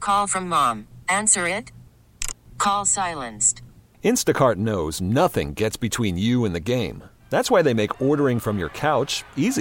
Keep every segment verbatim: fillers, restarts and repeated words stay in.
Call from mom. Answer it. Call silenced. Instacart knows nothing gets between you and the game. That's why they make ordering from your couch easy.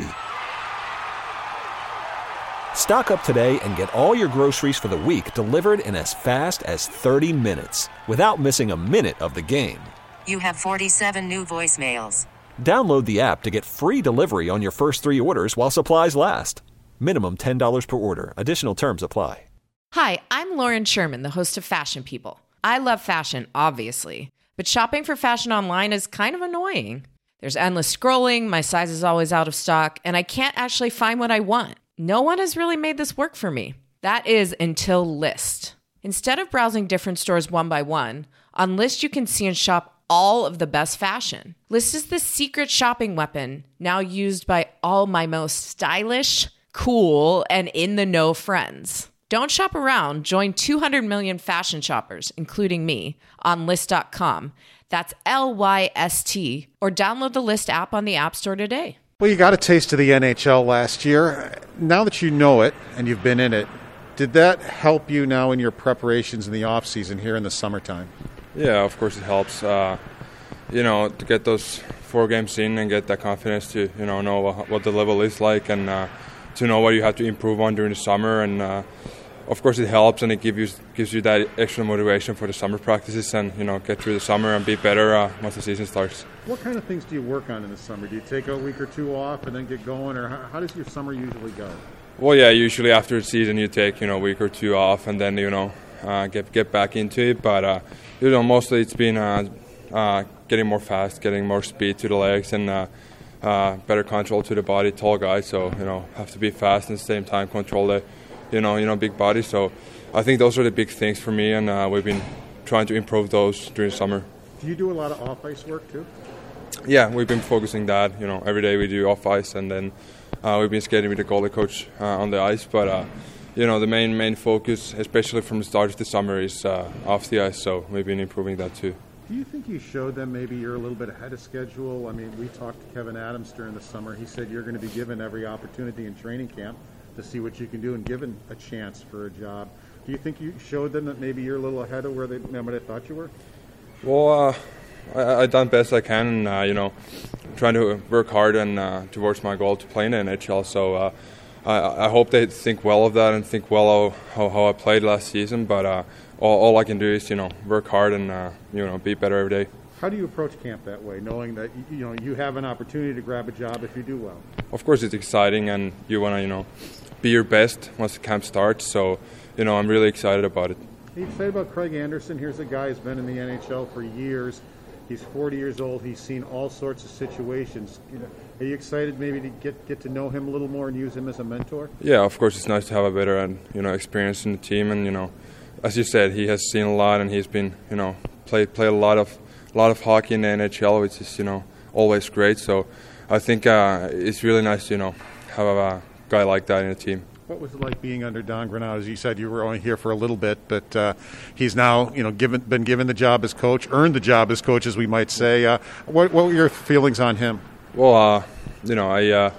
Stock up today and get all your groceries for the week delivered in as fast as thirty minutes without missing a minute of the game. You have forty-seven new voicemails. Download the app to get free delivery on your first three orders while supplies last. Minimum ten dollars per order. Additional terms apply. Hi, I'm Lauren Sherman, the host of Fashion People. I love fashion, obviously, but shopping for fashion online is kind of annoying. There's endless scrolling, my size is always out of stock, and I can't actually find what I want. No one has really made this work for me. That is until Lyst. Instead of browsing different stores one by one, on Lyst you can see and shop all of the best fashion. Lyst is the secret shopping weapon now used by all my most stylish, cool, and in-the-know friends. Don't shop around. Join two hundred million fashion shoppers, including me, on Lyst dot com. That's L Y S T. Or download the Lyst app on the App Store today. Well, you got a taste of the N H L last year. Now that you know it and you've been in it, did that help you now in your preparations in the off-season here in the summertime? Yeah, of course it helps. Uh, you know, to get those four games in and get that confidence to, you know, know what, what the level is like and uh, to know what you have to improve on during the summer. And uh, of course it helps and it gives you gives you that extra motivation for the summer practices and, you know, get through the summer and be better uh, once the season starts. What kind of things do you work on in the summer? Do you take a week or two off and then get going, or how, how does your summer usually go? Well, yeah, usually after the season you take, you know, a week or two off and then, you know, uh, get get back into it. But, uh, you know, mostly it's been uh, uh, getting more fast, getting more speed to the legs and uh, uh, better control to the body. Tall guy, so, you know, have to be fast and at the same time control the, you know, you know, big body. So I think those are the big things for me, and uh, we've been trying to improve those during the summer. Do you do a lot of off-ice work too? Yeah, we've been focusing that. You know, every day we do off ice, and then uh, we've been skating with the goalie coach uh, on the ice. But uh, you know, the main main focus, especially from the start of the summer, is uh, off the ice. So we've been improving that too. Do you think you showed them maybe you're a little bit ahead of schedule? I mean, we talked to Kevin Adams during the summer. He said you're going to be given every opportunity in training camp to see what you can do and given a chance for a job. Do you think you showed them that maybe you're a little ahead of where they, what they thought you were? Well, uh, I, I done best I can, and uh, you know, trying to work hard and uh, towards my goal to play in the N H L. So uh, I, I hope they think well of that and think well of how, how I played last season. But uh, all, all I can do is, you know, work hard and uh, you know, be better every day. How do you approach camp that way, knowing that you know you have an opportunity to grab a job if you do well? Of course, it's exciting, and you want to, you know, be your best once the camp starts. So, you know, I'm really excited about it. Are you excited about Craig Anderson? Here's a guy who's been in the N H L for years. He's forty years old. He's seen all sorts of situations. You know, are you excited maybe to get get to know him a little more and use him as a mentor? Yeah, of course, it's nice to have a better and you know experience in the team. And you know, as you said, he has seen a lot, and he's been you know played played a lot of a lot of hockey in the N H L, which is you know always great. So I think uh, it's really nice to you know have a guy like that in the team. What was it like being under Don Granado? As you said, you were only here for a little bit, but uh, he's now, you know, given been given the job as coach, earned the job as coach, as we might say. Uh, what, what were your feelings on him? Well, uh, you know, I uh,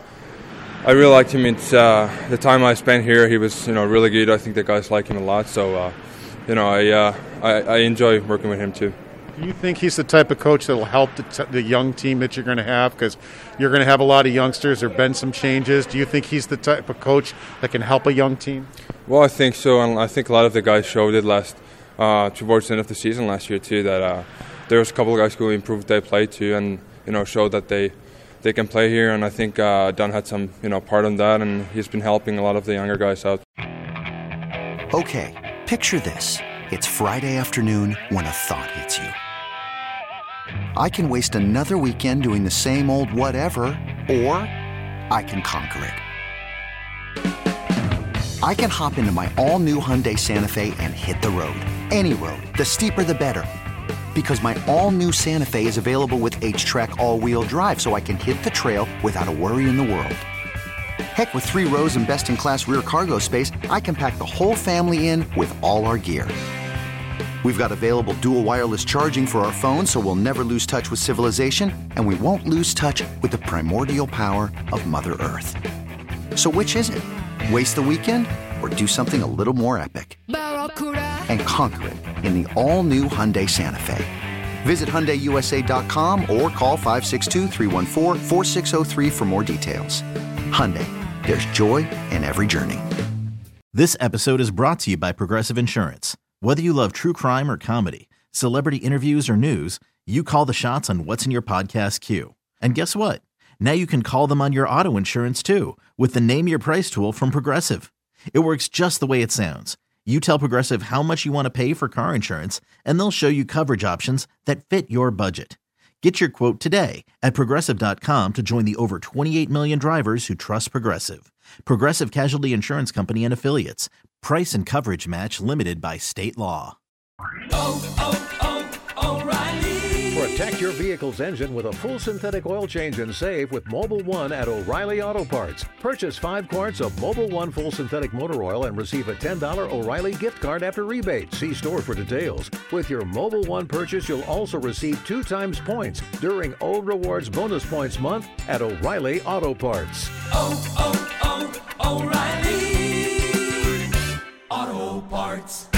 I really liked him. It's uh, the time I spent here, he was, you know, really good. I think the guys like him a lot. So, uh, you know, I, uh, I I enjoy working with him too. Do you think he's the type of coach that will help the, t- the young team that you're going to have? Because you're going to have a lot of youngsters. There have been some changes. Do you think he's the type of coach that can help a young team? Well, I think so. And I think a lot of the guys showed it last uh, towards the end of the season last year, too, that uh, there was a couple of guys who improved their play, too, and, you know, showed that they they can play here. And I think uh, Don had some, you know, part in that, and he's been helping a lot of the younger guys out. Okay, picture this. It's Friday afternoon when a thought hits you. I can waste another weekend doing the same old whatever, or I can conquer it. I can hop into my all-new Hyundai Santa Fe and hit the road. Any road. The steeper, the better. Because my all-new Santa Fe is available with H-Track all-wheel drive, so I can hit the trail without a worry in the world. Heck, with three rows and best-in-class rear cargo space, I can pack the whole family in with all our gear. We've got available dual wireless charging for our phones, so we'll never lose touch with civilization, and we won't lose touch with the primordial power of Mother Earth. So which is it? Waste the weekend or do something a little more epic? and conquer it in the all-new Hyundai Santa Fe. Visit Hyundai U S A dot com or call five six two, three one four, four six zero three for more details. Hyundai, there's joy in every journey. This episode is brought to you by Progressive Insurance. Whether you love true crime or comedy, celebrity interviews or news, you call the shots on what's in your podcast queue. And guess what? Now you can call them on your auto insurance too with the Name Your Price tool from Progressive. It works just the way it sounds. You tell Progressive how much you want to pay for car insurance, and they'll show you coverage options that fit your budget. Get your quote today at Progressive dot com to join the over twenty-eight million drivers who trust Progressive. Progressive Casualty Insurance Company and Affiliates. Price and coverage match limited by state law. Oh, oh, oh, O'Reilly. Protect your vehicle's engine with a full synthetic oil change and save with Mobil one at O'Reilly Auto Parts. Purchase five quarts of Mobil one full synthetic motor oil and receive a ten dollars O'Reilly gift card after rebate. See store for details. With your Mobil one purchase, you'll also receive two times points during O Rewards Bonus Points Month at O'Reilly Auto Parts. Oh, oh, oh, O'Reilly Auto Parts.